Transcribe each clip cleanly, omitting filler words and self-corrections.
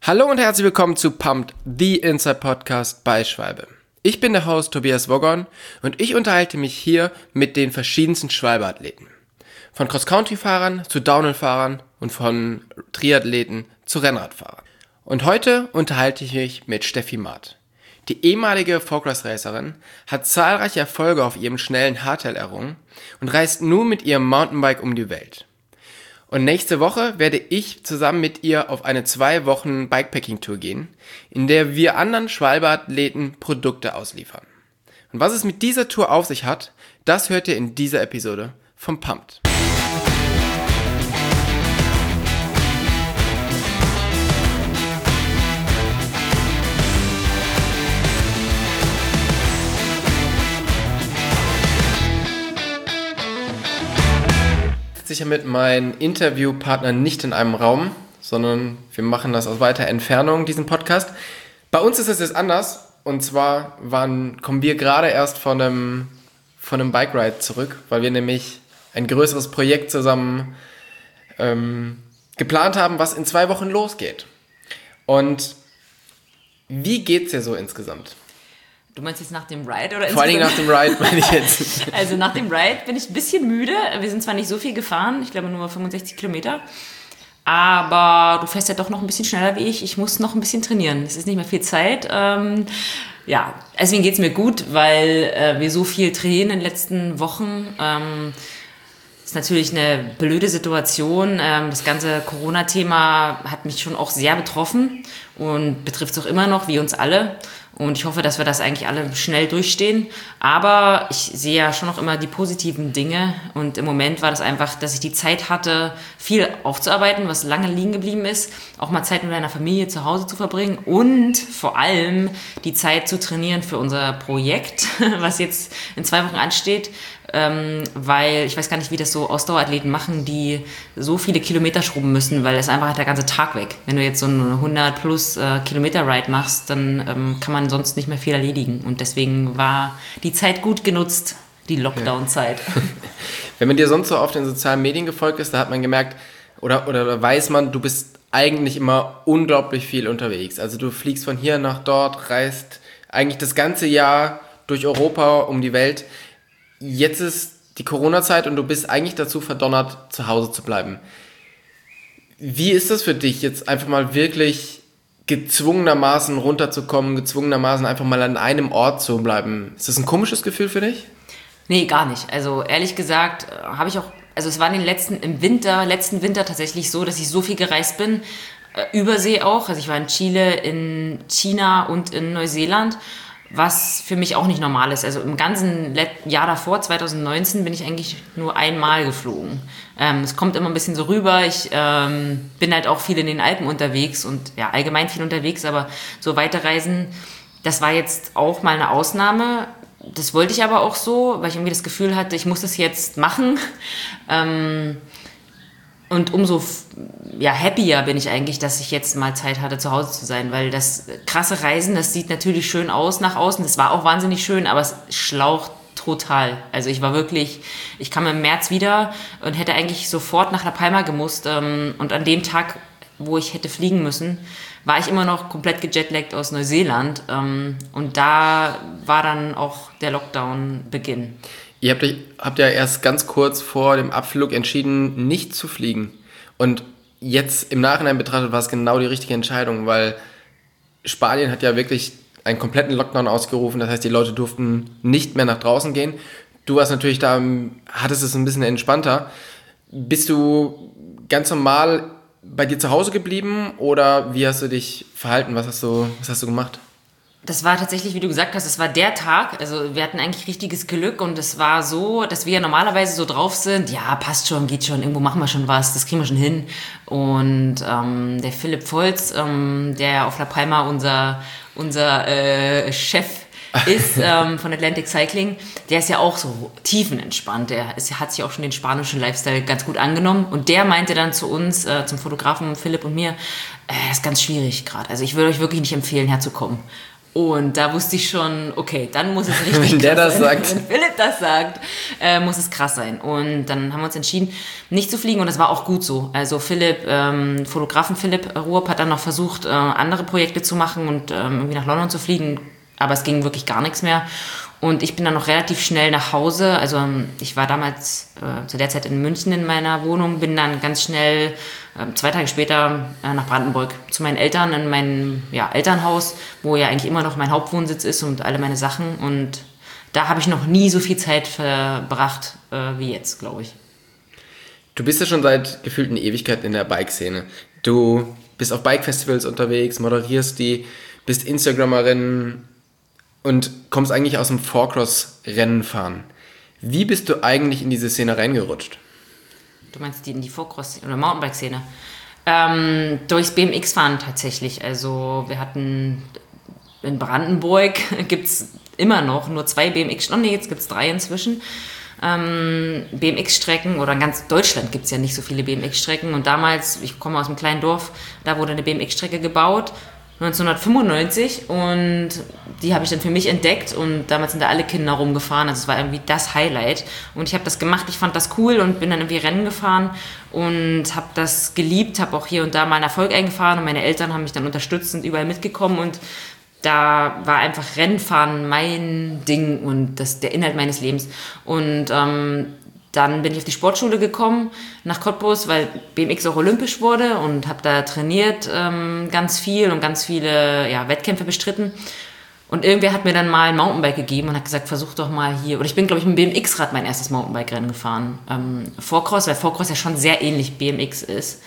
Hallo und herzlich willkommen zu Pumped, the Inside Podcast bei Schwalbe. Ich bin der Host Tobias Woggon und ich unterhalte mich hier mit den verschiedensten Schwalbe-Athleten. Von Cross-Country-Fahrern zu Downhill-Fahrern und von Triathleten zu Rennradfahrern. Und heute unterhalte ich mich mit Steffi Maat. Die ehemalige Folklife-Racerin hat zahlreiche Erfolge auf ihrem schnellen Hardtail errungen und reist nun mit ihrem Mountainbike um die Welt. Und nächste Woche werde ich zusammen mit ihr auf eine 2 Wochen Bikepacking-Tour gehen, in der wir anderen Schwalbe-Athleten Produkte ausliefern. Und was es mit dieser Tour auf sich hat, das hört ihr in dieser Episode vom Pumped. Sicher mit meinen Interviewpartnern nicht in einem Raum, sondern wir machen das aus weiter Entfernung, diesen Podcast. Bei uns ist es jetzt anders, und zwar kommen wir gerade erst von einem Bike-Ride zurück, weil wir nämlich ein größeres Projekt zusammen geplant haben, was in 2 Wochen losgeht. Und wie geht's dir so insgesamt? Du meinst jetzt nach dem Ride oder Vor allem nach dem Ride meine ich jetzt. Also nach dem Ride bin ich ein bisschen müde. Wir sind zwar nicht so viel gefahren, ich glaube nur 65 Kilometer, aber du fährst ja doch noch ein bisschen schneller wie ich. Ich muss noch ein bisschen trainieren. Es ist nicht mehr viel Zeit. Ja, deswegen geht's mir gut, weil wir so viel trainieren in den letzten Wochen. Ist natürlich eine blöde Situation. Das ganze Corona-Thema hat mich schon auch sehr betroffen und betrifft es auch immer noch, wie uns alle. Und ich hoffe, dass wir das eigentlich alle schnell durchstehen. Aber ich sehe ja schon noch immer die positiven Dinge. Und im Moment war das einfach, dass ich die Zeit hatte, viel aufzuarbeiten, was lange liegen geblieben ist. Auch mal Zeit mit meiner Familie zu Hause zu verbringen. Und vor allem die Zeit zu trainieren für unser Projekt, was jetzt in 2 Wochen ansteht. Weil ich weiß gar nicht, wie das so Ausdauerathleten machen, die so viele Kilometer schrubben müssen, weil es einfach der ganze Tag weg. Wenn du jetzt so einen 100 plus Kilometer Ride machst, dann kann man sonst nicht mehr viel erledigen. Und deswegen war die Zeit gut genutzt, die Lockdown-Zeit. Wenn man dir sonst so auf den sozialen Medien gefolgt ist, da hat man gemerkt, oder weiß man, du bist eigentlich immer unglaublich viel unterwegs. Also du fliegst von hier nach dort, reist eigentlich das ganze Jahr durch Europa um die Welt. Jetzt ist die Corona-Zeit und du bist eigentlich dazu verdonnert, zu Hause zu bleiben. Wie ist das für dich, jetzt einfach mal wirklich gezwungenermaßen runterzukommen, gezwungenermaßen einfach mal an einem Ort zu bleiben? Ist das ein komisches Gefühl für dich? Nee, gar nicht. Also ehrlich gesagt habe ich auch, also es war letzten Winter tatsächlich so, dass ich so viel gereist bin, Übersee auch. Also ich war in Chile, in China und in Neuseeland. Was für mich auch nicht normal ist. Also im ganzen Jahr davor, 2019, bin ich eigentlich nur einmal geflogen. Es kommt immer ein bisschen so rüber. Ich bin halt auch viel in den Alpen unterwegs und ja, allgemein viel unterwegs, aber so Weiterreisen, das war jetzt auch mal eine Ausnahme. Das wollte ich aber auch so, weil ich irgendwie das Gefühl hatte, ich muss das jetzt machen. Und umso happier bin ich eigentlich, dass ich jetzt mal Zeit hatte, zu Hause zu sein, weil das krasse Reisen, das sieht natürlich schön aus nach außen, das war auch wahnsinnig schön, aber es schlaucht total. Also ich kam im März wieder und hätte eigentlich sofort nach La Palma gemusst und an dem Tag, wo ich hätte fliegen müssen, war ich immer noch komplett gejetlaggt aus Neuseeland und da war dann auch der Lockdown-Beginn. Ihr habt ja erst ganz kurz vor dem Abflug entschieden, nicht zu fliegen. Und jetzt im Nachhinein betrachtet war es genau die richtige Entscheidung, weil Spanien hat ja wirklich einen kompletten Lockdown ausgerufen. Das heißt, die Leute durften nicht mehr nach draußen gehen. Du warst natürlich da, hattest es ein bisschen entspannter. Bist du ganz normal bei dir zu Hause geblieben oder wie hast du dich verhalten? Was hast du gemacht? Das war tatsächlich, wie du gesagt hast, das war der Tag, also wir hatten eigentlich richtiges Glück und es war so, dass wir ja normalerweise so drauf sind, ja, passt schon, geht schon, irgendwo machen wir schon was, das kriegen wir schon hin. Und der Philipp Volz, der auf La Palma unser Chef ist von Atlantic Cycling, der ist ja auch so tiefenentspannt, hat sich auch schon den spanischen Lifestyle ganz gut angenommen und der meinte dann zu uns, zum Fotografen Philipp und mir, das ist ganz schwierig gerade, also ich würde euch wirklich nicht empfehlen, herzukommen. Und da wusste ich schon, okay, dann muss es richtig Wenn der krass das sein. sagt. Wenn Philipp das sagt, muss es krass sein. Und dann haben wir uns entschieden, nicht zu fliegen und das war auch gut so. Also Fotografen Philipp Ruopp hat dann noch versucht, andere Projekte zu machen und irgendwie nach London zu fliegen, aber es ging wirklich gar nichts mehr. Und ich bin dann noch relativ schnell nach Hause. Also ich war damals zu der Zeit in München in meiner Wohnung, bin dann ganz schnell 2 Tage später nach Brandenburg zu meinen Eltern in mein Elternhaus, wo ja eigentlich immer noch mein Hauptwohnsitz ist und alle meine Sachen. Und da habe ich noch nie so viel Zeit verbracht wie jetzt, glaube ich. Du bist ja schon seit gefühlt einer Ewigkeit in der Bike-Szene. Du bist auf Bike-Festivals unterwegs, moderierst die, bist Instagrammerin und kommst eigentlich aus dem Four-Cross-Rennen fahren. Wie bist du eigentlich in diese Szene reingerutscht? Du meinst in die Four-Cross- oder Mountainbike-Szene? Durchs BMX-Fahren tatsächlich. Also wir hatten in Brandenburg, gibt es immer noch nur 2 BMX-Strecken, jetzt gibt es 3 inzwischen. BMX-Strecken oder in ganz Deutschland gibt es ja nicht so viele BMX-Strecken. Und damals, ich komme aus einem kleinen Dorf, da wurde eine BMX-Strecke gebaut. 1995 und die habe ich dann für mich entdeckt und damals sind da alle Kinder rumgefahren, also es war irgendwie das Highlight und ich habe das gemacht, ich fand das cool und bin dann irgendwie Rennen gefahren und habe das geliebt, habe auch hier und da mal einen Erfolg eingefahren und meine Eltern haben mich dann unterstützt und überall mitgekommen und da war einfach Rennfahren mein Ding und der Inhalt meines Lebens und dann bin ich auf die Sportschule gekommen nach Cottbus, weil BMX auch olympisch wurde und habe da trainiert ganz viel und ganz viele Wettkämpfe bestritten. Und irgendwer hat mir dann mal ein Mountainbike gegeben und hat gesagt, versuch doch mal hier. Oder ich bin, glaube ich, mit dem BMX-Rad mein erstes Mountainbike-Rennen gefahren. Four-Cross, weil Four-Cross ja schon sehr ähnlich BMX ist.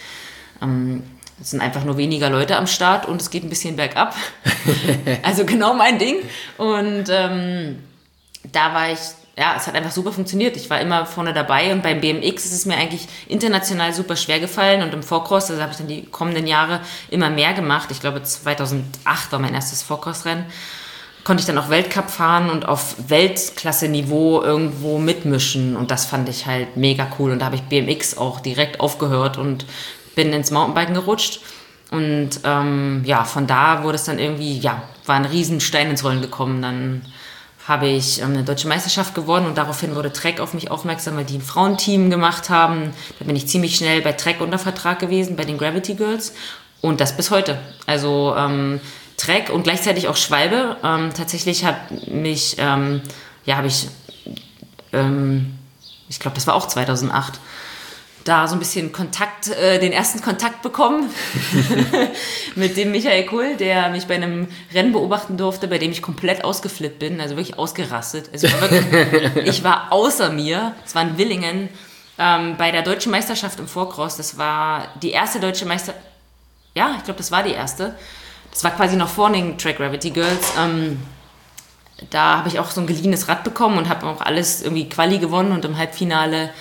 Es sind einfach nur weniger Leute am Start und es geht ein bisschen bergab. Also genau mein Ding. Und da war ich... Ja, es hat einfach super funktioniert. Ich war immer vorne dabei und beim BMX ist es mir eigentlich international super schwer gefallen und im Four-Cross, also habe ich dann die kommenden Jahre immer mehr gemacht. Ich glaube 2008 war mein erstes Four-Cross-Rennen. Konnte ich dann auch Weltcup fahren und auf Weltklasse-Niveau irgendwo mitmischen und das fand ich halt mega cool und da habe ich BMX auch direkt aufgehört und bin ins Mountainbiken gerutscht. Und von da wurde es dann irgendwie, war ein Riesenstein ins Rollen gekommen. Dann habe ich eine deutsche Meisterschaft gewonnen und daraufhin wurde Trek auf mich aufmerksam, weil die ein Frauenteam gemacht haben. Da bin ich ziemlich schnell bei Trek unter Vertrag gewesen, bei den Gravity Girls und das bis heute. Also Trek und gleichzeitig auch Schwalbe. Tatsächlich hat mich, ich glaube, das war auch 2008, da so ein bisschen den ersten Kontakt bekommen mit dem Michael Kuhl, der mich bei einem Rennen beobachten durfte, bei dem ich komplett ausgeflippt bin, also wirklich ausgerastet. Also ich war außer mir, es war in Willingen, bei der deutschen Meisterschaft im Four-Cross, das war die erste deutsche Meisterschaft, ja, ich glaube, das war die erste. Das war quasi noch vor den Track Gravity Girls. Da habe ich auch so ein geliehenes Rad bekommen und habe auch alles irgendwie Quali gewonnen und im Halbfinale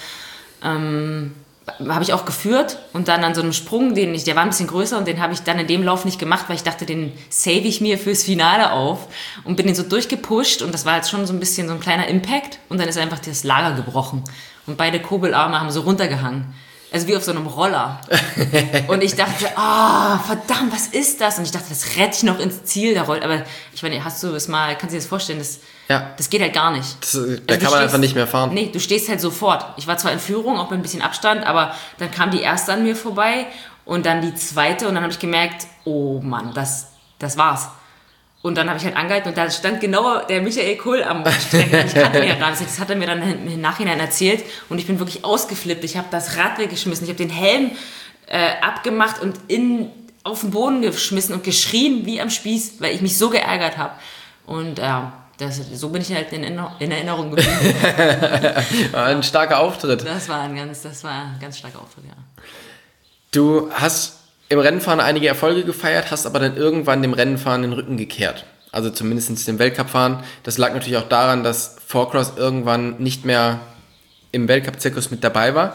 habe ich auch geführt und dann an so einem Sprung, der war ein bisschen größer und den habe ich dann in dem Lauf nicht gemacht, weil ich dachte, den save ich mir fürs Finale auf und bin den so durchgepusht und das war jetzt schon so ein bisschen so ein kleiner Impact und dann ist einfach das Lager gebrochen und beide Kurbelarme haben so runtergehangen. Also wie auf so einem Roller. Und ich dachte, verdammt, was ist das? Und ich dachte, das rette ich noch ins Ziel. Aber ich meine, kannst du dir das vorstellen? Das geht halt gar nicht. Da kann man einfach nicht mehr fahren. Nee, du stehst halt sofort. Ich war zwar in Führung, auch mit ein bisschen Abstand, aber dann kam die erste an mir vorbei und dann die zweite und dann habe ich gemerkt, oh Mann, das war's. Und dann habe ich halt angehalten und da stand genau der Michael Kuhl am Strecke. Ich kannte ihn ja gar nicht. Das hat er mir dann im Nachhinein erzählt. Und ich bin wirklich ausgeflippt. Ich habe das Rad weggeschmissen. Ich habe den Helm abgemacht und auf den Boden geschmissen und geschrien wie am Spieß, weil ich mich so geärgert habe. Und so bin ich halt in Erinnerung geblieben. Ein starker Auftritt. Das war ein ganz starker Auftritt, ja. Du hast im Rennfahren einige Erfolge gefeiert, hast aber dann irgendwann dem Rennenfahren den Rücken gekehrt. Also zumindest dem Weltcup-Fahren. Das lag natürlich auch daran, dass Four-Cross irgendwann nicht mehr im Weltcup-Zirkus mit dabei war.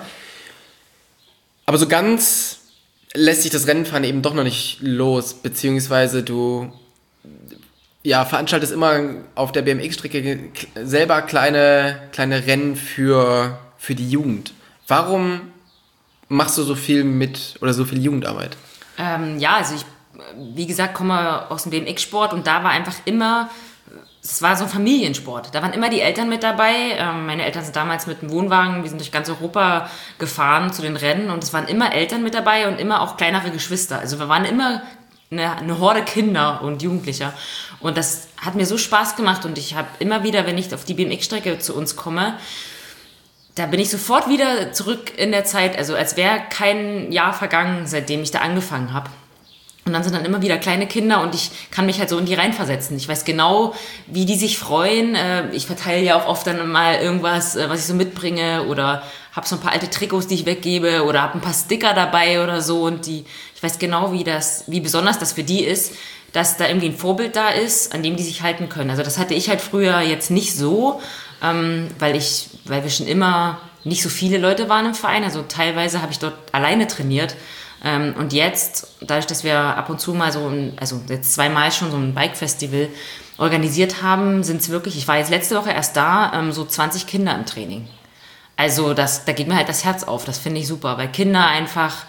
Aber so ganz lässt sich das Rennenfahren eben doch noch nicht los, beziehungsweise du veranstaltest immer auf der BMX-Strecke selber kleine Rennen für die Jugend. Warum machst du so viel so viel Jugendarbeit? Also ich wie gesagt, komme aus dem BMX-Sport und da war einfach immer, es war so ein Familiensport. Da waren immer die Eltern mit dabei. Meine Eltern sind damals mit dem Wohnwagen, wir sind durch ganz Europa gefahren zu den Rennen und es waren immer Eltern mit dabei und immer auch kleinere Geschwister. Also wir waren immer eine Horde Kinder und Jugendlicher. Und das hat mir so Spaß gemacht und ich habe immer wieder, wenn ich auf die BMX-Strecke zu uns komme, da bin ich sofort wieder zurück in der Zeit, also als wäre kein Jahr vergangen, seitdem ich da angefangen habe. Und dann sind dann immer wieder kleine Kinder und ich kann mich halt so in die reinversetzen. Ich weiß genau, wie die sich freuen. Ich verteile ja auch oft dann mal irgendwas, was ich so mitbringe oder habe so ein paar alte Trikots, die ich weggebe oder habe ein paar Sticker dabei oder so. Und ich weiß genau, wie besonders das für die ist, dass da irgendwie ein Vorbild da ist, an dem die sich halten können. Also das hatte ich halt früher jetzt nicht so, weil wir schon immer nicht so viele Leute waren im Verein. Also teilweise habe ich dort alleine trainiert. Und jetzt, dadurch, dass wir ab und zu mal also jetzt 2-mal schon so ein Bike-Festival organisiert haben, sind es wirklich, ich war jetzt letzte Woche erst da, so 20 Kinder im Training. Also da geht mir halt das Herz auf, das finde ich super, weil Kinder einfach,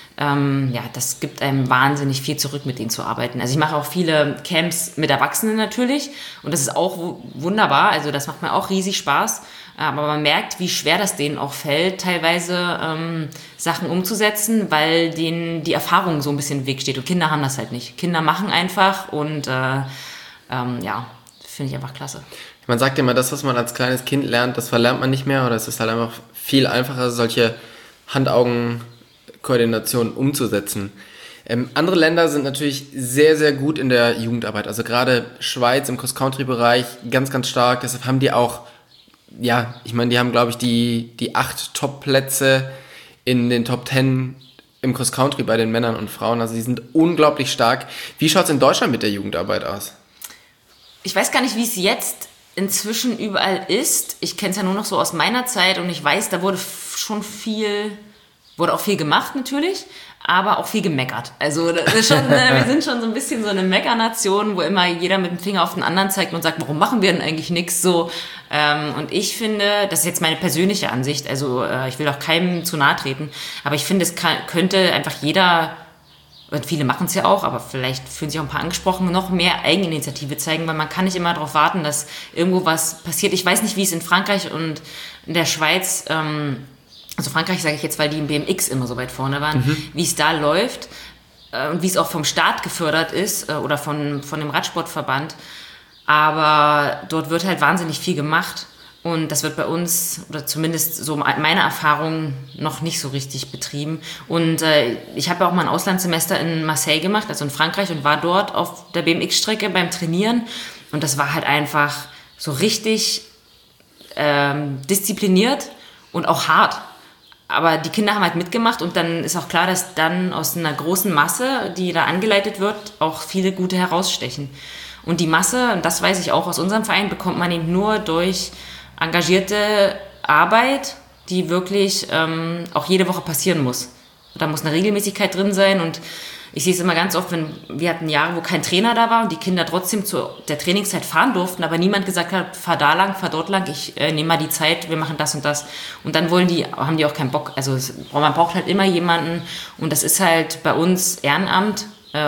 das gibt einem wahnsinnig viel zurück, mit denen zu arbeiten. Also ich mache auch viele Camps mit Erwachsenen natürlich und das ist auch wunderbar, also das macht mir auch riesig Spaß. Aber man merkt, wie schwer das denen auch fällt, teilweise Sachen umzusetzen, weil denen die Erfahrung so ein bisschen im Weg steht. Und Kinder haben das halt nicht. Kinder machen einfach und finde ich einfach klasse. Man sagt immer, das, was man als kleines Kind lernt, das verlernt man nicht mehr. Oder es ist halt einfach viel einfacher, solche Hand-Augen-Koordinationen umzusetzen. Andere Länder sind natürlich sehr, sehr gut in der Jugendarbeit. Also gerade Schweiz im Cross-Country-Bereich ganz, ganz stark. Deshalb haben die auch, ja, ich meine, die haben, glaube ich, die 8 Top-Plätze in den Top 10 im Cross-Country bei den Männern und Frauen. Also die sind unglaublich stark. Wie schaut es in Deutschland mit der Jugendarbeit aus? Ich weiß gar nicht, wie es jetzt inzwischen überall ist. Ich kenne es ja nur noch so aus meiner Zeit und ich weiß, da wurde auch viel gemacht natürlich, aber auch viel gemeckert. Also das ist schon, wir sind schon so ein bisschen so eine Meckernation, wo immer jeder mit dem Finger auf den anderen zeigt und sagt, warum machen wir denn eigentlich nichts so? Und ich finde, das ist jetzt meine persönliche Ansicht, also ich will auch keinem zu nahe treten, aber ich finde, könnte einfach jeder, und viele machen es ja auch, aber vielleicht fühlen sich auch ein paar angesprochen, noch mehr Eigeninitiative zeigen, weil man kann nicht immer darauf warten, dass irgendwo was passiert. Ich weiß nicht, wie es in Frankreich und in der Schweiz, also Frankreich sage ich jetzt, weil die im BMX immer so weit vorne waren, wie es da läuft und wie es auch vom Staat gefördert ist oder von dem Radsportverband. Aber dort wird halt wahnsinnig viel gemacht und das wird bei uns, oder zumindest so meine Erfahrung, noch nicht so richtig betrieben. Und ich habe ja auch mal ein Auslandssemester in Marseille gemacht, also in Frankreich, und war dort auf der BMX-Strecke beim Trainieren und das war halt einfach so richtig diszipliniert und auch hart. Aber die Kinder haben halt mitgemacht und dann ist auch klar, dass dann aus einer großen Masse, die da angeleitet wird, auch viele gute herausstechen. Und die Masse, und das weiß ich auch aus unserem Verein, bekommt man eben nur durch engagierte Arbeit, die wirklich auch jede Woche passieren muss. Da muss eine Regelmäßigkeit drin sein und ich sehe es immer ganz oft, wir hatten Jahre, wo kein Trainer da war und die Kinder trotzdem zu der Trainingszeit fahren durften, aber niemand gesagt hat, fahr da lang, fahr dort lang, ich nehme mal die Zeit, wir machen das und das. Und dann haben die auch keinen Bock. Also man braucht halt immer jemanden und das ist halt bei uns Ehrenamt,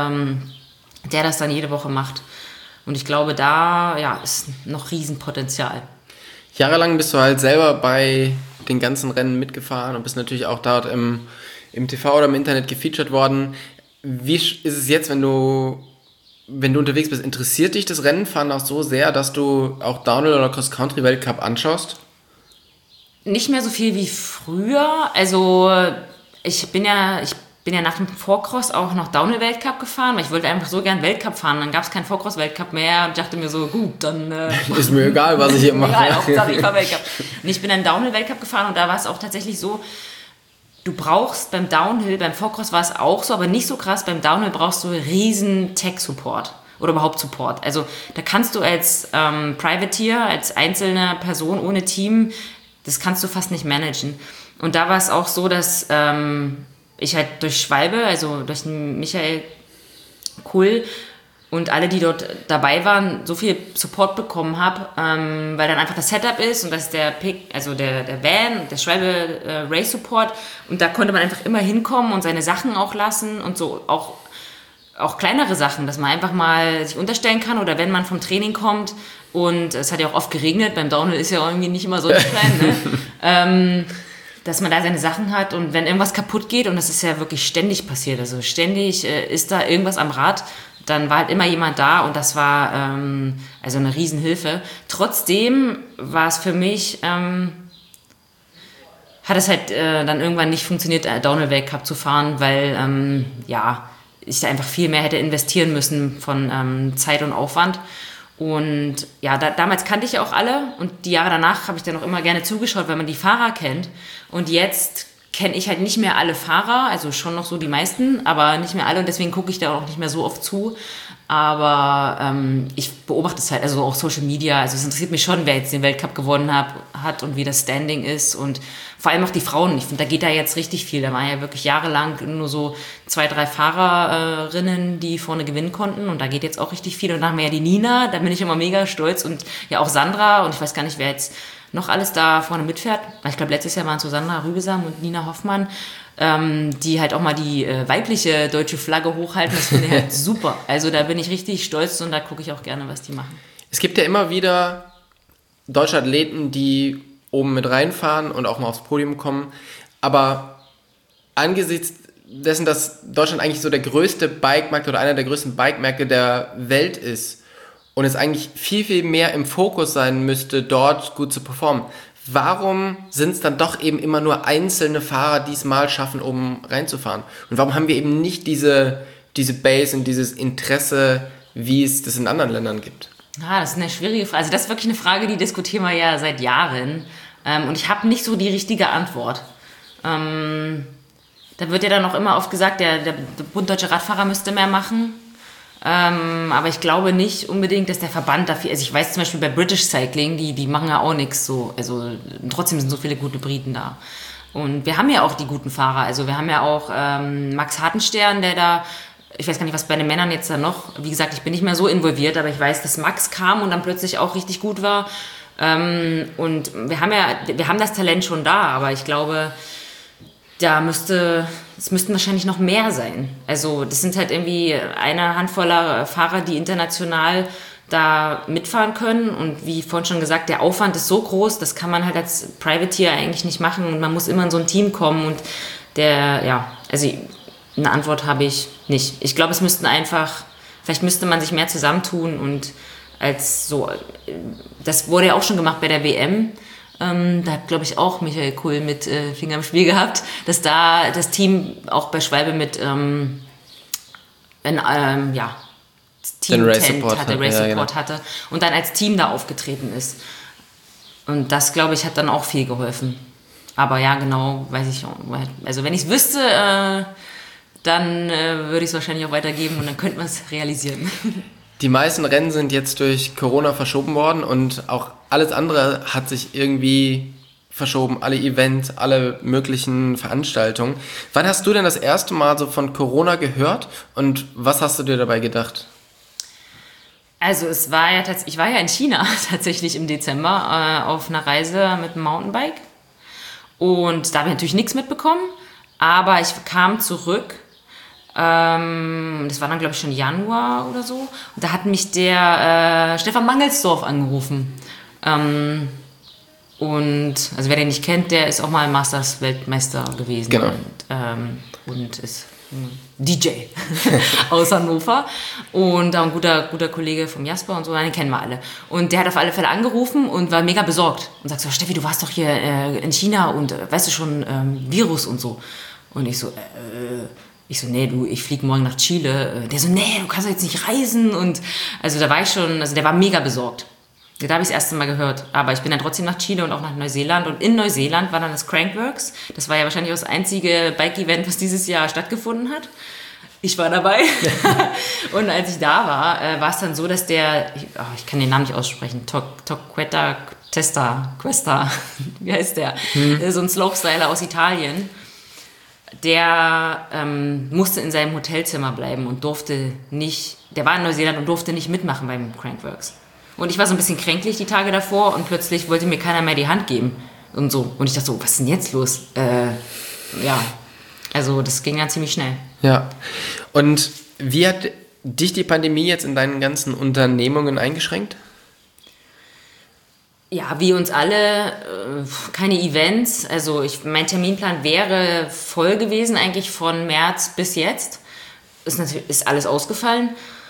der das dann jede Woche macht. Und ich glaube, da ist noch Riesenpotenzial. Jahrelang bist du halt selber bei den ganzen Rennen mitgefahren und bist natürlich auch dort im TV oder im Internet gefeatured worden. Wie ist es jetzt, wenn du unterwegs bist? Interessiert dich das Rennenfahren auch so sehr, dass du auch Downhill oder Cross-Country-Weltcup anschaust? Nicht mehr so viel wie früher. Also ich bin ja nach dem Vorcross auch noch Downhill-Weltcup gefahren, weil ich wollte einfach so gern Weltcup fahren. Dann gab es keinen Vorcross-Weltcup mehr und ich dachte mir so, gut, dann... ist mir egal, was ich hier mache. Egal, Hauptsache ich fahre Weltcup. Und ich bin dann Downhill-Weltcup gefahren und da war es auch tatsächlich so, du brauchst beim Downhill, beim Vorcross war es auch so, aber nicht so krass, beim Downhill brauchst du riesen Tech-Support oder überhaupt Support. Also da kannst du als Privateer, als einzelne Person ohne Team, das kannst du fast nicht managen. Und da war es auch so, dass ich halt durch Schwalbe, also durch den Michael Kull und alle, die dort dabei waren, so viel Support bekommen habe, weil dann einfach das Setup ist und das ist der Van, der Schwalbe Race Support und da konnte man einfach immer hinkommen und seine Sachen auch lassen und so auch auch kleinere Sachen, dass man einfach mal sich unterstellen kann oder wenn man vom Training kommt und es hat ja auch oft geregnet, beim Downhill ist ja irgendwie nicht immer Sonnenschein, ne? Dass man da seine Sachen hat und wenn irgendwas kaputt geht, und das ist ja wirklich ständig passiert, also ständig ist da irgendwas am Rad, dann war halt immer jemand da und das war also eine Riesenhilfe. Trotzdem war es für mich, hat es halt dann irgendwann nicht funktioniert, Downhill-Weltcup zu fahren, weil ich da einfach viel mehr hätte investieren müssen von Zeit und Aufwand. Und ja, damals kannte ich ja auch alle und die Jahre danach habe ich dann auch immer gerne zugeschaut, weil man die Fahrer kennt. Und jetzt kenne ich halt nicht mehr alle Fahrer, also schon noch so die meisten, aber nicht mehr alle und deswegen gucke ich da auch nicht mehr so oft zu. Aber ich beobachte es halt, also auch Social Media, also es interessiert mich schon, wer jetzt den Weltcup gewonnen hat und wie das Standing ist und vor allem auch die Frauen. Ich finde, da geht da jetzt richtig viel. Da waren ja wirklich jahrelang nur so 2, 3 Fahrerinnen, die vorne gewinnen konnten und da geht jetzt auch richtig viel. Und dann haben wir ja die Nina, da bin ich immer mega stolz und ja auch Sandra und ich weiß gar nicht, wer jetzt noch alles da vorne mitfährt. Ich glaube, letztes Jahr waren es so Sandra Rübesam und Nina Hoffmann, die halt auch mal die weibliche deutsche Flagge hochhalten. Das finde ich halt super. Also da bin ich richtig stolz und da gucke ich auch gerne, was die machen. Es gibt ja immer wieder deutsche Athleten, die oben mit reinfahren und auch mal aufs Podium kommen. Aber angesichts dessen, dass Deutschland eigentlich so der größte Bikemarkt oder einer der größten Bikemärkte der Welt ist und es eigentlich viel, viel mehr im Fokus sein müsste, dort gut zu performen, warum sind es dann doch eben immer nur einzelne Fahrer, die es mal schaffen, oben reinzufahren? Und warum haben wir eben nicht diese Base und dieses Interesse, wie es das in anderen Ländern gibt? Das ist eine schwierige Frage. Also das ist wirklich eine Frage, die diskutieren wir ja seit Jahren. Und ich habe nicht so die richtige Antwort. Da wird ja dann auch immer oft gesagt, der Bund Deutsche Radfahrer müsste mehr machen. Aber ich glaube nicht unbedingt, dass der Verband dafür, also ich weiß zum Beispiel bei British Cycling, die machen ja auch nichts so, also trotzdem sind so viele gute Briten da. Und wir haben ja auch die guten Fahrer, also wir haben ja auch Max Hartenstern, der da, ich weiß gar nicht, was bei den Männern jetzt da noch, wie gesagt, ich bin nicht mehr so involviert, aber ich weiß, dass Max kam und dann plötzlich auch richtig gut war. Und wir haben das Talent schon da, aber ich glaube, es müssten wahrscheinlich noch mehr sein. Also das sind halt irgendwie eine Handvoller Fahrer, die international da mitfahren können und wie vorhin schon gesagt, der Aufwand ist so groß, das kann man halt als Privateer eigentlich nicht machen und man muss immer in so ein Team kommen und also eine Antwort habe ich nicht. Ich glaube, vielleicht müsste man sich mehr zusammentun und das wurde ja auch schon gemacht bei der WM. Da hat, glaube ich, auch Michael Kuhl mit Finger im Spiel gehabt, dass da das Team auch bei Schwalbe mit Team Race-Support hatte und dann als Team da aufgetreten ist. Und das, glaube ich, hat dann auch viel geholfen. Aber ja, genau, weiß ich auch. Also wenn ich es wüsste, dann würde ich es wahrscheinlich auch weitergeben und dann könnte man es realisieren. Die meisten Rennen sind jetzt durch Corona verschoben worden und auch alles andere hat sich irgendwie verschoben. Alle Events, alle möglichen Veranstaltungen. Wann hast du denn das erste Mal so von Corona gehört und was hast du dir dabei gedacht? Also ich war ja in China tatsächlich im Dezember auf einer Reise mit dem Mountainbike und da habe ich natürlich nichts mitbekommen, aber ich kam zurück. Das war dann, glaube ich, schon Januar oder so. Und da hat mich der Stefan Mangelsdorf angerufen. Und, also wer den nicht kennt, der ist auch mal Masters-Weltmeister gewesen. Genau. Und ist DJ aus Hannover. Und auch ein guter Kollege vom Jasper und so, den kennen wir alle. Und der hat auf alle Fälle angerufen und war mega besorgt. Und sagt so, Steffi, du warst doch hier in China und weißt du schon, Virus und so. Und ich so, ich fliege morgen nach Chile. Der so, nee, du kannst jetzt nicht reisen. Und also da war ich schon, also der war mega besorgt. Da habe ich das erste Mal gehört. Aber ich bin dann trotzdem nach Chile und auch nach Neuseeland. Und in Neuseeland war dann das Crankworx. Das war ja wahrscheinlich auch das einzige Bike-Event, was dieses Jahr stattgefunden hat. Ich war dabei. Und als ich da war, war es dann so, dass ich kann den Namen nicht aussprechen, Questa, wie heißt der? So ein Slopestyler aus Italien. Der musste in seinem Hotelzimmer bleiben und der war in Neuseeland und durfte nicht mitmachen beim Crankworx. Und ich war so ein bisschen kränklich die Tage davor und plötzlich wollte mir keiner mehr die Hand geben und so. Und ich dachte so, was ist denn jetzt los? Also das ging ja ziemlich schnell. Ja, und Wie hat dich die Pandemie jetzt in deinen ganzen Unternehmungen eingeschränkt? Ja, wie uns alle, keine Events. Also mein Terminplan wäre voll gewesen, eigentlich von März bis jetzt. Ist alles ausgefallen.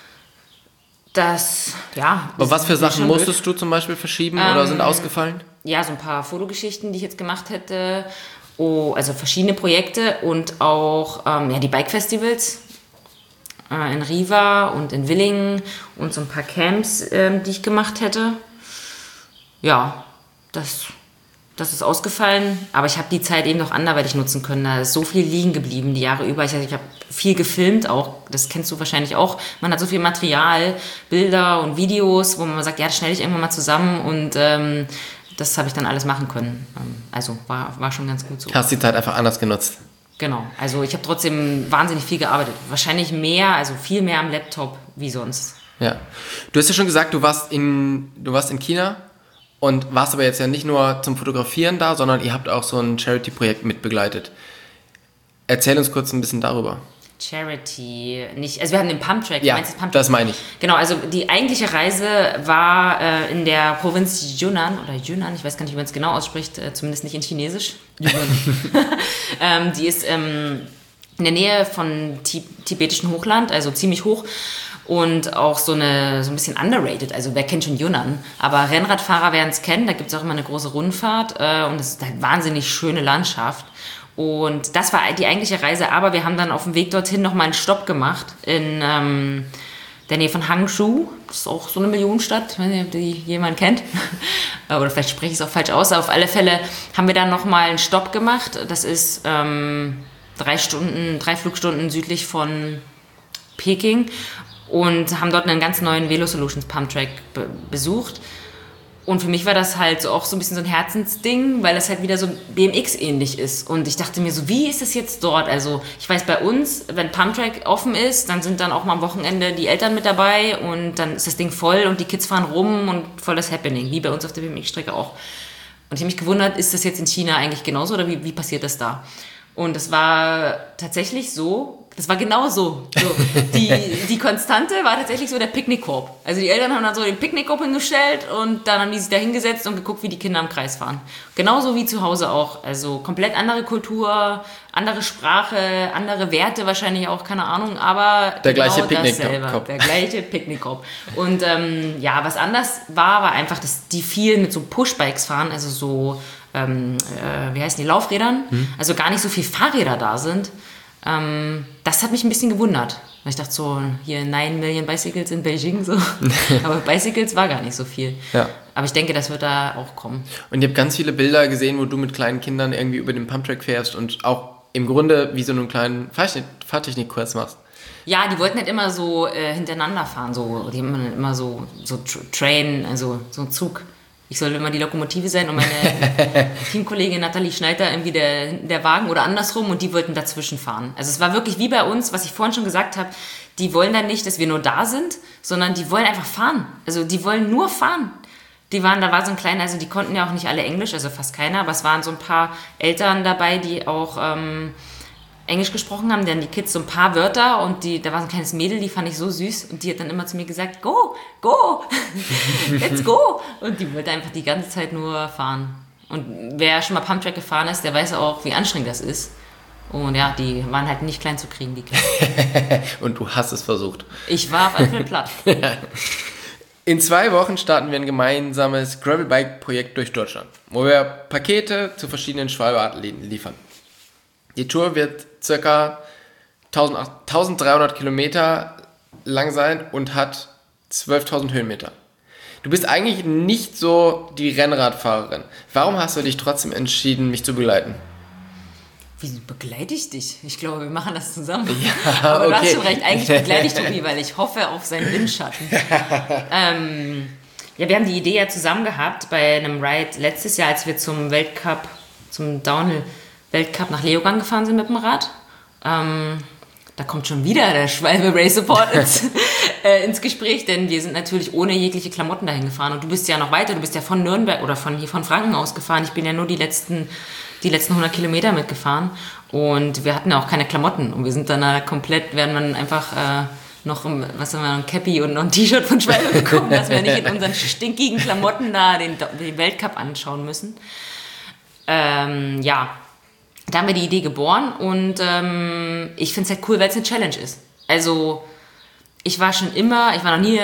Aber was für Sachen musstest du zum Beispiel verschieben oder sind ausgefallen? Ja, so ein paar Fotogeschichten, die ich jetzt gemacht hätte. Oh, also verschiedene Projekte und auch die Bike-Festivals in Riva und in Willingen und so ein paar Camps, die ich gemacht hätte. Ja, das ist ausgefallen, aber ich habe die Zeit eben noch anderweitig nutzen können. Da ist so viel liegen geblieben die Jahre über. Ich habe viel gefilmt auch, das kennst du wahrscheinlich auch. Man hat so viel Material, Bilder und Videos, wo man sagt, ja, das schneide ich irgendwann mal zusammen und das habe ich dann alles machen können. Also war schon ganz gut so. Hast die Zeit einfach anders genutzt? Genau, also ich habe trotzdem wahnsinnig viel gearbeitet. Wahrscheinlich viel mehr am Laptop wie sonst. Ja. Du hast ja schon gesagt, du warst in China. Und warst aber jetzt ja nicht nur zum Fotografieren da, sondern ihr habt auch so ein Charity-Projekt mitbegleitet. Erzähl uns kurz ein bisschen darüber. Charity, nicht, also wir haben den Pumptrack. Ja, das meine ich. Genau, also die eigentliche Reise war in der Provinz Yunnan, ich weiß gar nicht, wie man es genau ausspricht, zumindest nicht in Chinesisch. Die ist in der Nähe von tibetischen Hochland, also ziemlich hoch. Und auch so ein bisschen underrated, also wer kennt schon Yunnan, aber Rennradfahrer werden es kennen, da gibt es auch immer eine große Rundfahrt und es ist halt wahnsinnig schöne Landschaft und das war die eigentliche Reise, aber wir haben dann auf dem Weg dorthin nochmal einen Stopp gemacht in der Nähe von Hangzhou, das ist auch so eine Millionenstadt, ich weiß nicht, ob die jemand kennt, oder vielleicht spreche ich es auch falsch aus, aber auf alle Fälle haben wir dann nochmal einen Stopp gemacht, das ist 3 Flugstunden südlich von Peking. Und haben dort einen ganz neuen Velo Solutions Pumptrack besucht. Und für mich war das halt auch so ein bisschen so ein Herzensding, weil das halt wieder so BMX-ähnlich ist. Und ich dachte mir so, wie ist das jetzt dort? Also ich weiß, bei uns, wenn Pumptrack offen ist, dann sind dann auch mal am Wochenende die Eltern mit dabei und dann ist das Ding voll und die Kids fahren rum und voll das Happening, wie bei uns auf der BMX-Strecke auch. Und ich habe mich gewundert, ist das jetzt in China eigentlich genauso oder wie passiert das da? Und es war tatsächlich so, das war genau so. Die Konstante war tatsächlich so der Picknickkorb. Also die Eltern haben dann so den Picknickkorb hingestellt und dann haben die sich da hingesetzt und geguckt, wie die Kinder im Kreis fahren. Genauso wie zu Hause auch. Also komplett andere Kultur, andere Sprache, andere Werte wahrscheinlich auch, keine Ahnung, aber der gleiche Picknickkorb. Der gleiche Picknickkorb. Und was anders war einfach, dass die viel mit so Pushbikes fahren, also so wie heißen die, Laufrädern, also gar nicht so viel Fahrräder da sind. Das hat mich ein bisschen gewundert. Weil ich dachte so, hier 9 Million Bicycles in Beijing, so. Aber Bicycles war gar nicht so viel. Ja. Aber ich denke, das wird da auch kommen. Und ich habe ganz viele Bilder gesehen, wo du mit kleinen Kindern irgendwie über den Pumptrack fährst und auch im Grunde wie so einen kleinen Fahrtechnikkurs machst. Ja, die wollten halt immer so hintereinander fahren, so. Die haben immer so Train, also so ein Zug. Ich soll immer die Lokomotive sein und meine Teamkollegin Nathalie Schneider irgendwie der Wagen oder andersrum und die wollten dazwischen fahren. Also es war wirklich wie bei uns, was ich vorhin schon gesagt habe, die wollen dann nicht, dass wir nur da sind, sondern die wollen einfach fahren. Also die wollen nur fahren. Da war so ein kleiner, also die konnten ja auch nicht alle Englisch, also fast keiner, aber es waren so ein paar Eltern dabei, die auch Englisch gesprochen haben, dann die Kids so ein paar Wörter und da war so ein kleines Mädel, die fand ich so süß und die hat dann immer zu mir gesagt, go, let's go und die wollte einfach die ganze Zeit nur fahren und wer schon mal Pumptrack gefahren ist, der weiß auch, wie anstrengend das ist und ja, die waren halt nicht klein zu kriegen, die Kids. Und du hast es versucht. Ich war auf einem platt. In 2 Wochen starten wir ein gemeinsames Gravelbike-Projekt durch Deutschland, wo wir Pakete zu verschiedenen Schwalbe-Athleten liefern. Die Tour wird ca. 1300 Kilometer lang sein und hat 12.000 Höhenmeter. Du bist eigentlich nicht so die Rennradfahrerin. Warum hast du dich trotzdem entschieden, mich zu begleiten? Wieso begleite ich dich? Ich glaube, wir machen das zusammen. Ja, aber okay. Du hast schon recht, eigentlich begleite ich Tobi, weil ich hoffe auf seinen Windschatten. Wir haben die Idee ja zusammen gehabt bei einem Ride letztes Jahr, als wir zum Weltcup, zum Downhill-Weltcup nach Leogang gefahren sind mit dem Rad. Da kommt schon wieder der Schwalbe Race Support ins Gespräch, denn wir sind natürlich ohne jegliche Klamotten dahin gefahren und du bist ja noch weiter, du bist ja von Nürnberg oder von Franken aus gefahren. Ich bin ja nur die letzten die letzten 100 Kilometer mitgefahren und wir hatten ja auch keine Klamotten und wir sind dann da komplett, während man einfach noch ein Cappy und noch ein T-Shirt von Schwalbe bekommen, dass wir nicht in unseren stinkigen Klamotten da den Weltcup anschauen müssen. Da haben wir die Idee geboren und ich finde es halt cool, weil es eine Challenge ist. Also ich war noch nie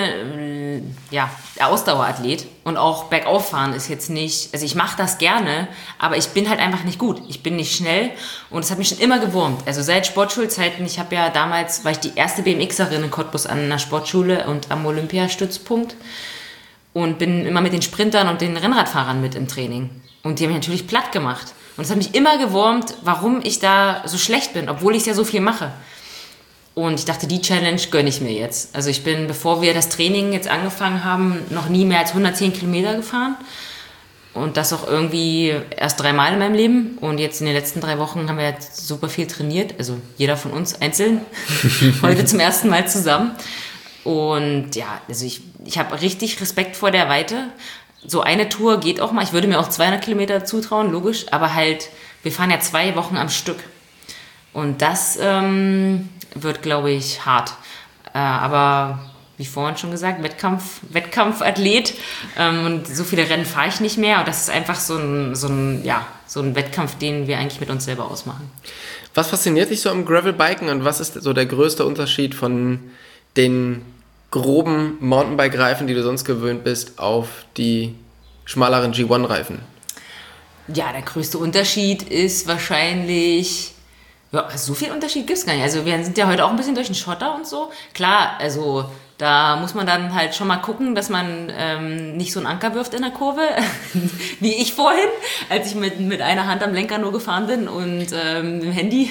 Ausdauerathlet und auch Bergauffahren ist jetzt nicht, also ich mache das gerne, aber ich bin halt einfach nicht gut. Ich bin nicht schnell und es hat mich schon immer gewurmt. Also seit Sportschulzeiten, ich habe ja damals, war ich die erste BMXerin in Cottbus an einer Sportschule und am Olympiastützpunkt und bin immer mit den Sprintern und den Rennradfahrern mit im Training. Und die haben mich natürlich platt gemacht. Und es hat mich immer gewurmt, warum ich da so schlecht bin, obwohl ich ja so viel mache. Und ich dachte, die Challenge gönne ich mir jetzt. Also ich bin, bevor wir das Training jetzt angefangen haben, noch nie mehr als 110 Kilometer gefahren. Und das auch irgendwie erst 3 Mal in meinem Leben. Und jetzt in den letzten 3 Wochen haben wir jetzt super viel trainiert. Also jeder von uns einzeln. Heute zum ersten Mal zusammen. Und ja, also ich habe richtig Respekt vor der Weite. So eine Tour geht auch mal. Ich würde mir auch 200 Kilometer zutrauen, logisch. Aber halt, wir fahren ja 2 Wochen am Stück. Und das wird, glaube ich, hart. Aber wie vorhin schon gesagt, Wettkampfathlet. Und so viele Rennen fahre ich nicht mehr. Und das ist einfach so ein Wettkampf, den wir eigentlich mit uns selber ausmachen. Was fasziniert dich so am Gravelbiken und was ist so der größte Unterschied von den groben Mountainbike-Reifen, die du sonst gewöhnt bist, auf die schmaleren G1-Reifen? Ja, der größte Unterschied ist wahrscheinlich... Ja, so viel Unterschied gibt es gar nicht. Also wir sind ja heute auch ein bisschen durch den Schotter und so. Klar, also da muss man dann halt schon mal gucken, dass man nicht so einen Anker wirft in der Kurve, wie ich vorhin, als ich mit einer Hand am Lenker nur gefahren bin und dem Handy.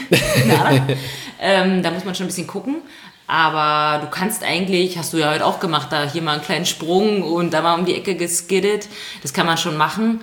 Da muss man schon ein bisschen gucken. Aber du kannst eigentlich, hast du ja heute auch gemacht, da hier mal einen kleinen Sprung und da mal um die Ecke geskidded. Das kann man schon machen.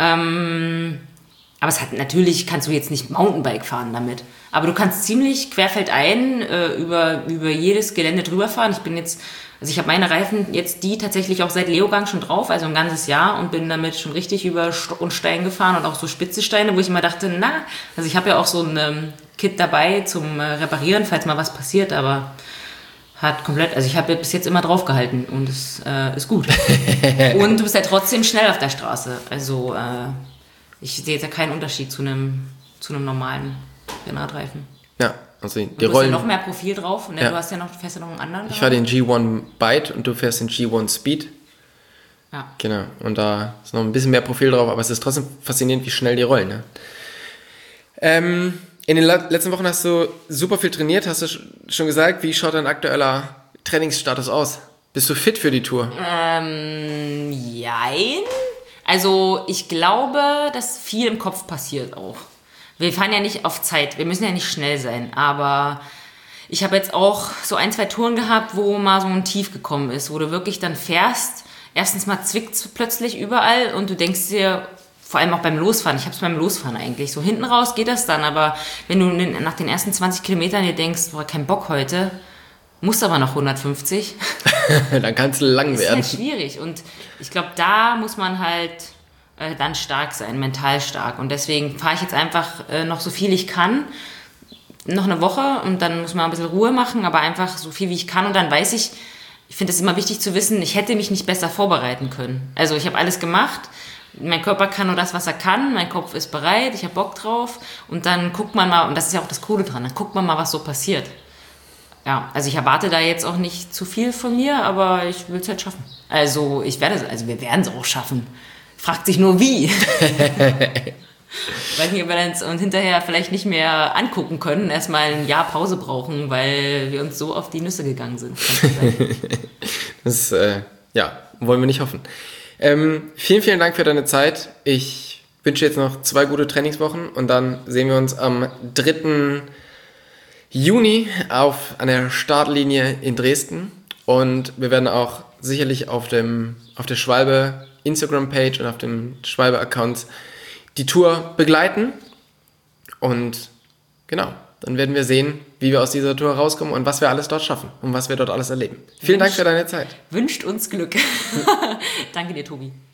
Aber natürlich kannst du jetzt nicht Mountainbike fahren damit. Aber du kannst ziemlich querfeldein über jedes Gelände drüber fahren. Ich habe meine Reifen jetzt die tatsächlich auch seit Leogang schon drauf, also ein ganzes Jahr und bin damit schon richtig über Stock und Stein gefahren und auch so spitze Steine, wo ich immer dachte, also ich habe ja auch so ein Kit dabei zum Reparieren, falls mal was passiert, aber also ich habe bis jetzt immer drauf gehalten und es ist gut. Und du bist ja trotzdem schnell auf der Straße, also ich sehe jetzt ja keinen Unterschied zu einem normalen Rennradreifen. Ja, also die du Rollen. hast ja noch mehr Profil drauf und du fährst ja noch einen anderen. Ich fahre den G1 Byte und du fährst den G1 Speed. Ja. Genau, und da ist noch ein bisschen mehr Profil drauf, aber es ist trotzdem faszinierend, wie schnell die rollen. Ne? In den letzten Wochen hast du super viel trainiert, hast du schon gesagt. Wie schaut dein aktueller Trainingsstatus aus? Bist du fit für die Tour? Jein. Also ich glaube, dass viel im Kopf passiert auch. Wir fahren ja nicht auf Zeit, wir müssen ja nicht schnell sein, aber ich habe jetzt auch so 1, 2 Touren gehabt, wo mal so ein Tief gekommen ist, wo du wirklich dann fährst, erstens mal zwickt es plötzlich überall und du denkst dir, vor allem auch beim Losfahren, ich habe es beim Losfahren eigentlich, so hinten raus geht das dann, aber wenn du nach den ersten 20 Kilometern dir denkst, boah, kein Bock heute, musst aber noch 150. Dann kann es lang werden. Das ist halt schwierig und ich glaube, da muss man halt dann stark sein, mental stark und deswegen fahre ich jetzt einfach noch so viel ich kann, noch eine Woche und dann muss man ein bisschen Ruhe machen, aber einfach so viel wie ich kann und dann weiß ich finde es immer wichtig zu wissen, ich hätte mich nicht besser vorbereiten können. Also ich habe alles gemacht, mein Körper kann nur das, was er kann, mein Kopf ist bereit, ich habe Bock drauf und dann guckt man mal, und das ist ja auch das Coole dran, dann guckt man mal, was so passiert. Ja, also ich erwarte da jetzt auch nicht zu viel von mir, aber ich will es halt schaffen. Also wir werden es auch schaffen. Fragt sich nur wie. Ich weiß nicht, ob wir uns hinterher vielleicht nicht mehr angucken können, erstmal ein Jahr Pause brauchen, weil wir uns so auf die Nüsse gegangen sind. Das wollen wir nicht hoffen. Vielen, vielen Dank für deine Zeit. Ich wünsche jetzt noch 2 gute Trainingswochen und dann sehen wir uns am 3. Juni an der Startlinie in Dresden und wir werden auch sicherlich auf der Schwalbe Instagram-Page und auf dem Schwalbe-Account die Tour begleiten und genau, dann werden wir sehen, wie wir aus dieser Tour rauskommen und was wir alles dort schaffen und was wir dort alles erleben. Vielen Dank für deine Zeit. Wünscht uns Glück. Danke dir, Tobi.